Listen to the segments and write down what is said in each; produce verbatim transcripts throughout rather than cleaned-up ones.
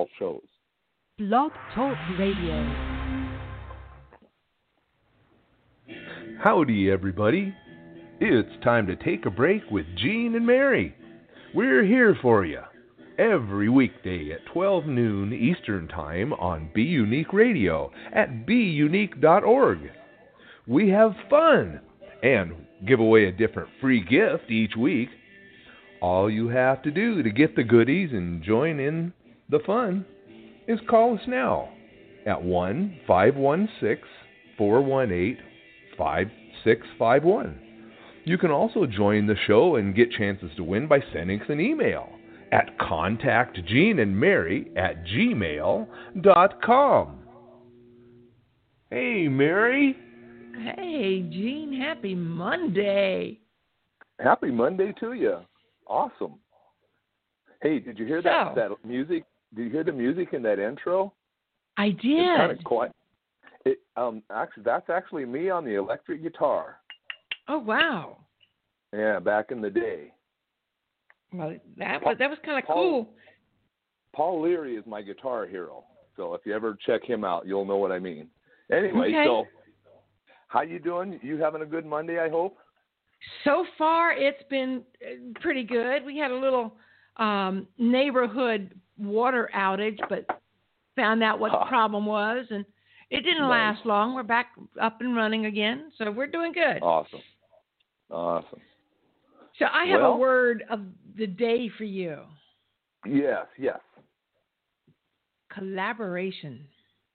all shows. Blog Talk Radio. Howdy, everybody. It's time to take a break with Gene and Mary. We're here for you every weekday at twelve noon Eastern Time on Be Unique Radio at be unique dot org. We have fun and give away a different free gift each week. All you have to do to get the goodies and join in the fun is call us now at one five one six, four one eight, five six five one. You can also join the show and get chances to win by sending us an email at contact Gene and Mary at gmail dot com. Hey, Mary. Hey, Gene. Happy Monday. Happy Monday to you. Awesome. Hey, did you hear that, So- that music? Did you hear the music in that intro? I It's kind did. of quiet. It, um, actually, that's actually me on the electric guitar. Oh, wow. Yeah, back in the day. Well, that was, that was kind of Paul- cool. Paul Leary is my guitar hero. So if you ever check him out, you'll know what I mean. Anyway, Okay. so how you doing? You having a good Monday, I hope? So far, it's been uh, pretty good. We had a little um, neighborhood water outage, but found out what the Ah. problem was, and it didn't Nice. last long. We're back up and running again, so we're doing good. Awesome. Awesome. So I have Well- a word of the day for you. Yes, yes. Collaboration.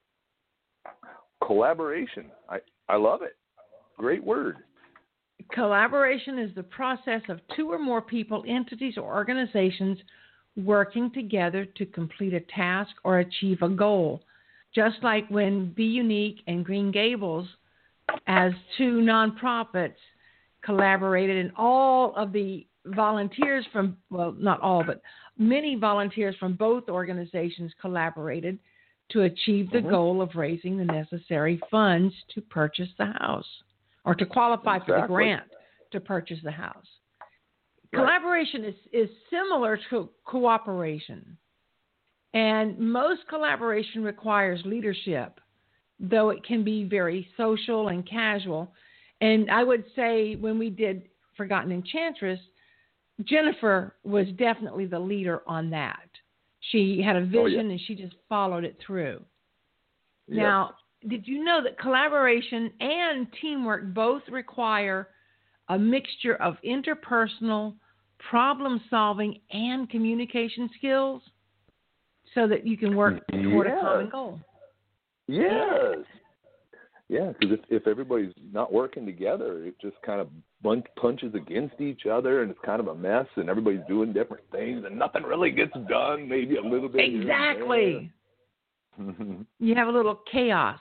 Collaboration. I, I love it. Great word. Collaboration is the process of two or more people, entities, or organizations working together to complete a task or achieve a goal. Just like when Be Unique and Green Gables, as two nonprofits, collaborated, and all of the volunteers from, well, not all, but many volunteers from both organizations collaborated to achieve the Mhm. goal of raising the necessary funds to purchase the house or to qualify for the Exactly. grant to purchase the house. Right. Collaboration is, is similar to cooperation. And most collaboration requires leadership, though it can be very social and casual. And I would say when we did Forgotten Enchantress, Jennifer was definitely the leader on that. She had a vision Oh, yeah. and she just followed it through. Yes. Now, did you know that collaboration and teamwork both require a mixture of interpersonal, problem solving, and communication skills so that you can work toward a common Yes. goal? Yes. Yeah, because if, if everybody's not working together, it just kind of bun- punches against each other, and it's kind of a mess, and everybody's doing different things, and nothing really gets done, maybe a little bit. here and Exactly. there. Mhm. You have a little chaos.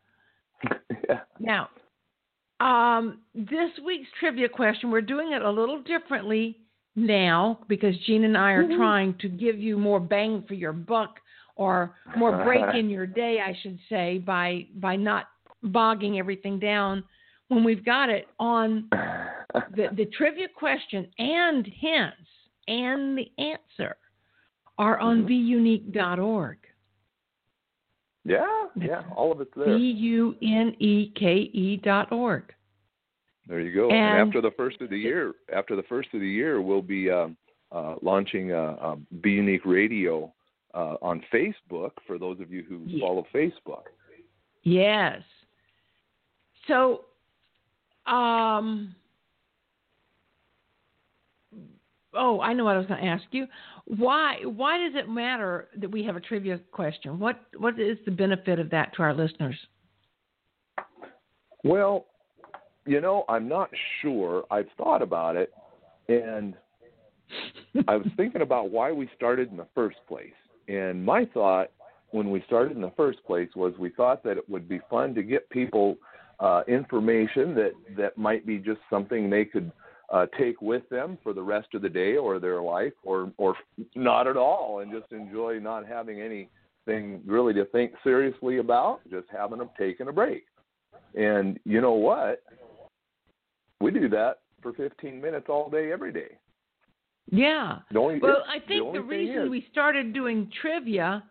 Yeah. Now, um, this week's trivia question, we're doing it a little differently now because Gene and I are Mhm. trying to give you more bang for your buck or more break in your day, I should say, by by not bogging everything down when we've got it on the, the trivia question and hints and the answer are on Mhm. be unique dot org. Yeah, yeah, all of it's B there. U N E K E dot org. There you go. And, And- after the first of the year, after the first of the year, we'll be um, uh, launching uh, um, Be Unique Radio uh, on Facebook for those of you who Yeah. follow Facebook. Yes. So, um, oh, I know what I was going to ask you. Why why does it matter that we have a trivia question? What what is the benefit of that to our listeners? Well, you know, I'm not sure. I've thought about it, and I was thinking about why we started in the first place. And my thought when we started in the first place was we thought that it would be fun to get people uh, information that, that might be just something they could uh, take with them for the rest of the day or their life, or, or not at all, and just enjoy not having anything really to think seriously about, just having them taking a break. And you know what? We do that for fifteen minutes all day, every day. Yeah. The only, Well, I the think only the thing reason is, we started doing trivia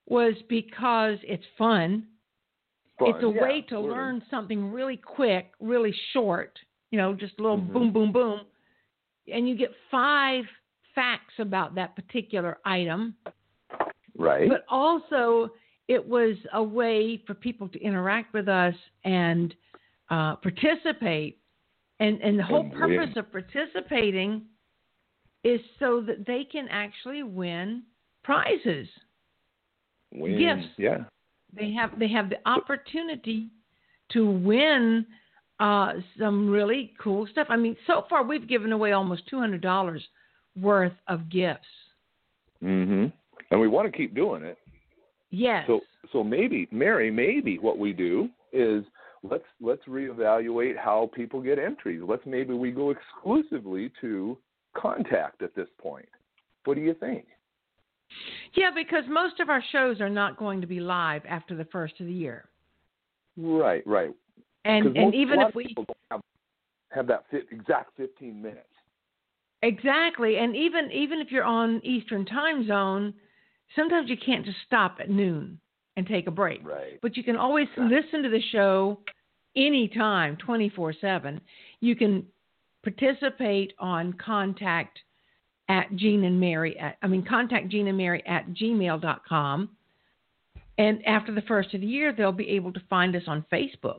was because it's fun. Fun. It's a yeah, way to learning. learn something really quick, really short, you know, just a little Mhm. boom, boom, boom. And you get five facts about that particular item. Right. But also, it was a way for people to interact with us and uh, participate. And, and the whole And purpose win. of participating is so that they can actually win prizes, Win. gifts. Yeah. They have they have the opportunity to win uh, some really cool stuff. I mean, so far we've given away almost two hundred dollars worth of gifts. Mhm. And we want to keep doing it. Yes. So so maybe, Mary, maybe what we do is let's let's reevaluate how people get entries. Let's maybe we go exclusively to Contact at this point. What do you think? Yeah, because most of our shows are not going to be live after the first of the year. Right, right. And 'Cause and most- even a lot if of we people don't have, have that fit, exact fifteen minutes. exactly, and even even if you're on Eastern Time Zone, sometimes you can't just stop at noon and take a break. Right. But you can always Right. listen to the show anytime, twenty-four seven. You can participate on Contact at Gene and Mary at I mean contact Gene and Mary at gmail dot com. And after the first of the year, they'll be able to find us on Facebook.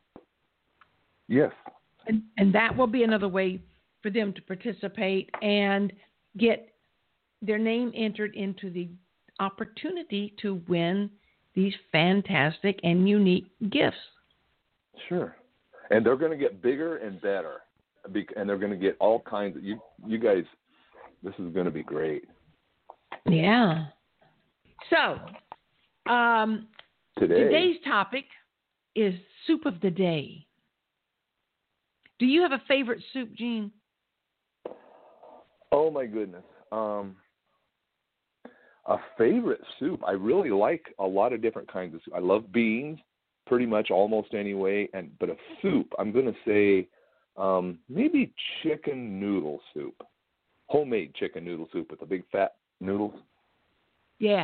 Yes. And, and that will be another way for them to participate and get their name entered into the opportunity to win these fantastic and unique gifts. Sure. And they're going to get bigger and better, bec- and they're going to get all kinds of you. You guys, this is going to be great. Yeah. So, um, Today, today's topic is soup of the day. Do you have a favorite soup, Gene? oh my goodness, um, a favorite soup. I really like a lot of different kinds of soup. I love beans, pretty much almost any way. And but a soup, I'm going to say um, maybe chicken noodle soup, homemade chicken noodle soup with the big fat noodles. Yeah.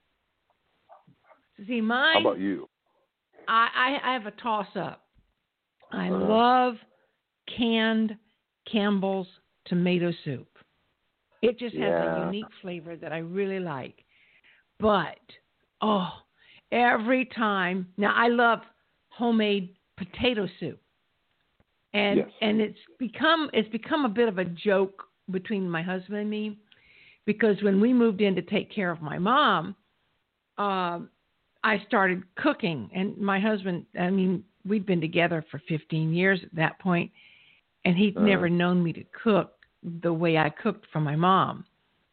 See, mine. How about you? I, I, I have a toss-up. I Uh-huh. love canned Campbell's tomato soup. It just has Yeah. a unique flavor that I really like. But, oh, every time. Now, I love homemade potato soup. And Yes. and it's become it's become a bit of a joke between my husband and me, because when we moved in to take care of my mom, um, I started cooking. And my husband, I mean, we'd been together for fifteen years at that point, and he'd Uh-huh. never known me to cook the way I cooked for my mom.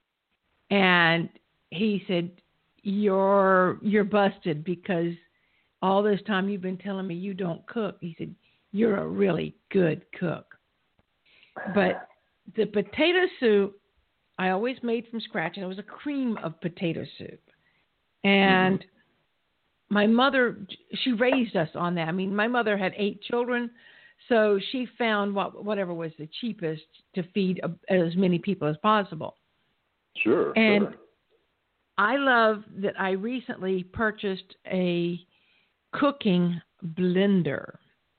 And he said, you're you're busted, because all this time you've been telling me you don't cook. He said, you're a really good cook. But the potato soup I always made from scratch, and it was a cream of potato soup. And mm-hmm. my mother, she raised us on that. I mean, my mother had eight children, so she found what whatever was the cheapest to feed as many people as possible. Sure. And sure. I love that I recently purchased a cooking blender.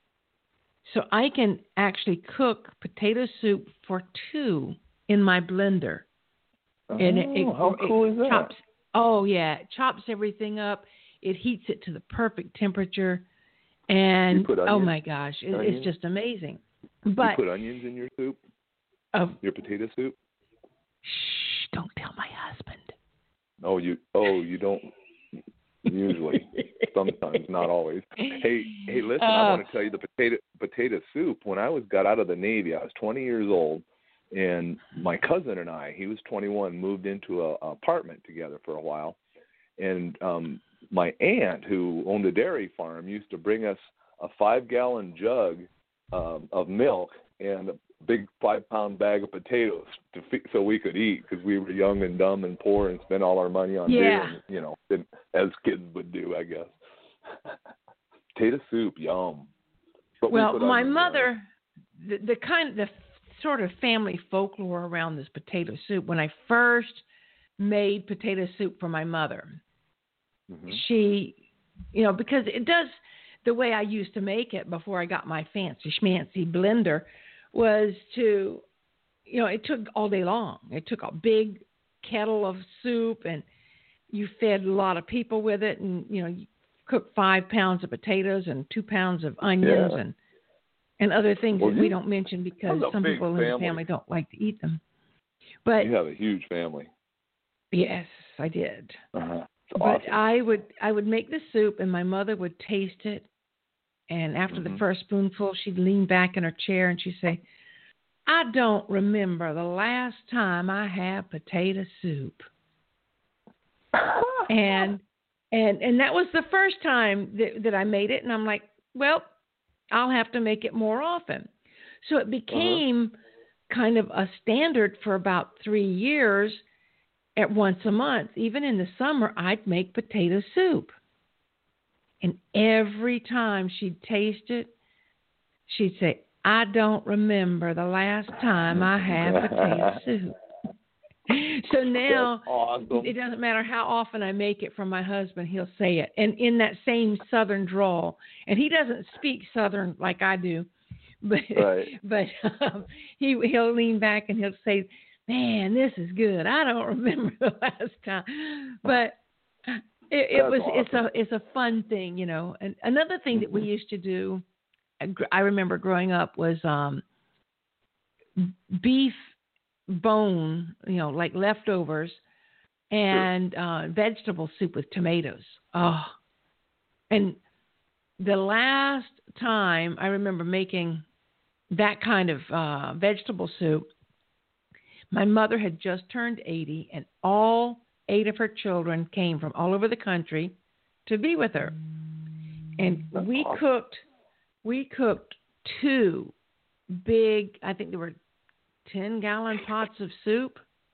So I can actually cook potato soup for two in my blender. Oh, and it, it, how cool it is that? Chops, oh, yeah. It chops everything up. It heats it to the perfect temperature. And, You put oh, onions? my gosh, it, Onions? it's just amazing. But you put onions in your soup? Uh, your potato soup? Shh, don't tell my husband. Oh, you oh you don't usually. Sometimes, not always. Hey, hey, listen, Uh, I want to tell you the potato potato soup. When I was got out of the Navy, I was twenty years old, and my cousin and I, he was twenty-one, moved into a, a apartment together for a while, and um, my aunt, who owned a dairy farm, used to bring us a five-gallon jug um, of milk and a big five-pound bag of potatoes to fe- so we could eat, because we were young and dumb and poor and spent all our money on Yeah. beer, and, you know, didn't, as kids would do, I guess. Potato soup, yum. But we Well, put my onions in it. mother, the, the kind, the sort of family folklore around this potato soup. When I first made potato soup for my mother, Mm-hmm. she, you know, because it does, the way I used to make it before I got my fancy schmancy blender was to, you know, it took all day long. It took a big kettle of soup, and you fed a lot of people with it, and, you know, you cooked five pounds of potatoes and two pounds of onions Yeah. and and other things Well, that you, we don't mention because that's a some big people in the family. family don't like to eat them. But You have a huge family. yes, I did. Uh-huh. But Awesome. I would I would make the soup, and my mother would taste it, and after Mm-hmm. the first spoonful, she'd lean back in her chair and she'd say, "I don't remember the last time I had potato soup." and and and that was the first time that, that I made it, and I'm like, well, I'll have to make it more often. So it became uh-huh. kind of a standard for about three years. At once a month, even in the summer, I'd make potato soup. And every time she'd taste it, she'd say, "I don't remember the last time I had potato soup." So now awesome. It doesn't matter how often I make it for my husband, he'll say it. And in that same Southern drawl. And he doesn't speak Southern like I do. But, right. but um, he, he'll lean back and he'll say, "Man, this is good. I don't remember the last time." But it, it was awesome. it's a it's a fun thing, you know. And another thing that we used to do, I remember growing up, was um, beef bone, you know, like leftovers, and uh, vegetable soup with tomatoes. Oh, and the last time I remember making that kind of uh, vegetable soup, my mother had just turned eighty, and all eight of her children came from all over the country to be with her. And That's we awesome. cooked, we cooked two big, I think there were ten gallon pots of soup.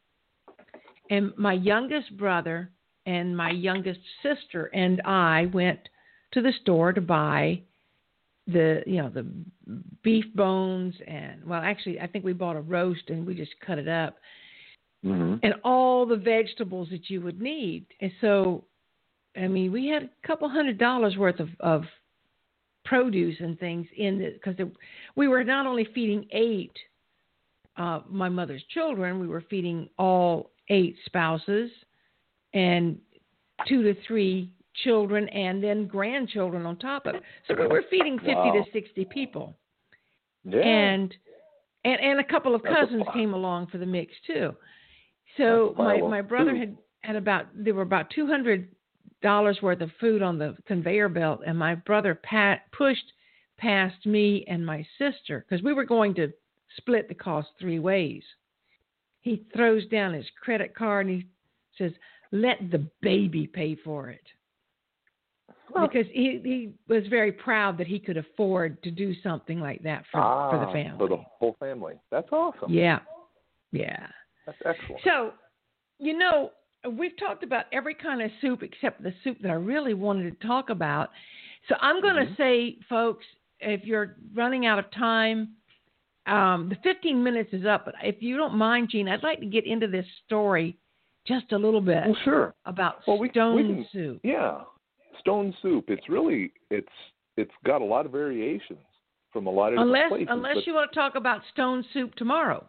And my youngest brother and my youngest sister and I went to the store to buy the, you know, the beef bones and, well, actually, I think we bought a roast and we just cut it up, mm-hmm. and all the vegetables that you would need. And so, I mean, we had a couple hundred dollars worth of, of produce and things in it, because we were not only feeding eight, uh, my mother's children, we were feeding all eight spouses and two to three children and then grandchildren on top of it. So we were feeding fifty wow. to sixty people. Yeah. And, and and a couple of cousins came along for the mix too. So my, my brother had, had about, there were about two hundred dollars worth of food on the conveyor belt, and my brother pat, pushed past me and my sister, because we were going to split the cost three ways. He throws down his credit card and he says, "Let the baby pay for it." Huh. Because he, he was very proud that he could afford to do something like that for, ah, for the family. For the whole family. That's awesome. Yeah. Yeah. That's excellent. So, you know, we've talked about every kind of soup except the soup that I really wanted to talk about. So I'm going to mm-hmm. say, folks, if you're running out of time, um, the fifteen minutes is up. But if you don't mind, Gene, I'd like to get into this story just a little bit. Well, sure. About well, we, stone we can, soup. Yeah. Stone soup. It's really, it's it's got a lot of variations from a lot of unless, different places. Unless you want to talk about stone soup tomorrow.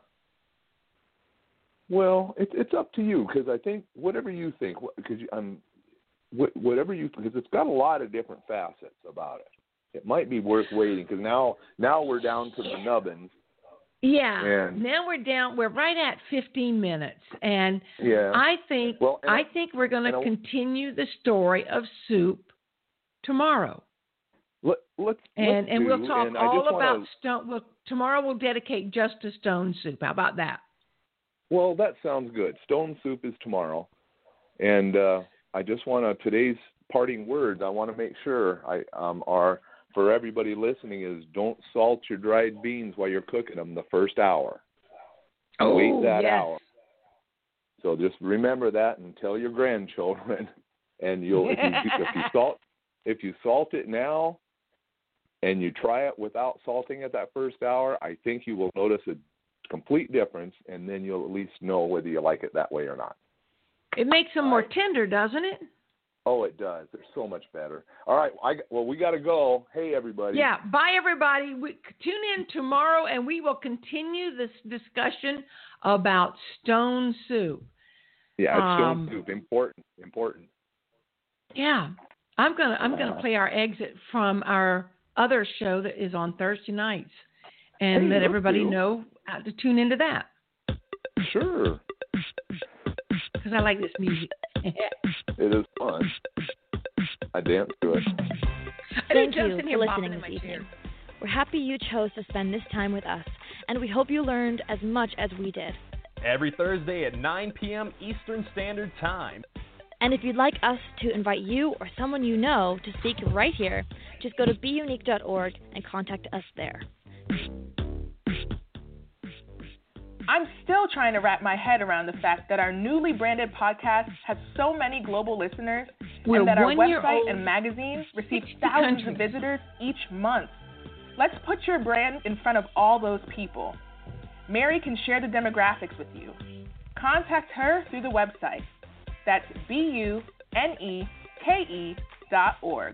Well, it's it's up to you, because I think whatever you think, because I'm whatever you because it's got a lot of different facets about it. It might be worth waiting, because now now we're down to the nubbins. Yeah. And, now we're down. We're right at fifteen minutes, and yeah. I think well, I I, think we're going to continue the story of soup tomorrow. Let, let's and let's and do, we'll talk and all about wanna, stone. We'll, tomorrow we'll dedicate just to stone soup. How about that? Well, that sounds good. Stone soup is tomorrow, and uh, I just want to today's parting words. I want to make sure I um, are. For everybody listening, is don't salt your dried beans while you're cooking them the first hour. Oh, Wait that yes. hour. So just remember that and tell your grandchildren. And you'll if you, if you salt if you salt it now, and you try it without salting it that first hour, I think you will notice a complete difference, and then you'll at least know whether you like it that way or not. It makes them more tender, doesn't it? Oh, it does. They're so much better. All right. I, well, we got to go. Hey, everybody. Yeah. Bye, everybody. We, tune in tomorrow, and we will continue this discussion about stone soup. Yeah, stone um, soup. Important. Important. Yeah. I'm gonna I'm gonna play our exit from our other show that is on Thursday nights, and Hey, let let's everybody do. know how to tune into that. Sure. Because I like this music. It is fun. I dance to it. Thank you for listening this evening. We're happy you chose to spend this time with us, and we hope you learned as much as we did. Every Thursday at nine p.m. Eastern Standard Time. And if you'd like us to invite you or someone you know to speak right here, just go to be unique dot org and contact us there. I'm still trying to wrap my head around the fact that our newly branded podcast has so many global listeners, We're and that our one year website old, and magazine receive sixty thousands countries. of visitors each month. Let's put your brand in front of all those people. Mary can share the demographics with you. Contact her through the website. That's B U N E K E dot org.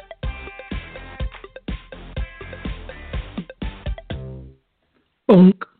Bonk.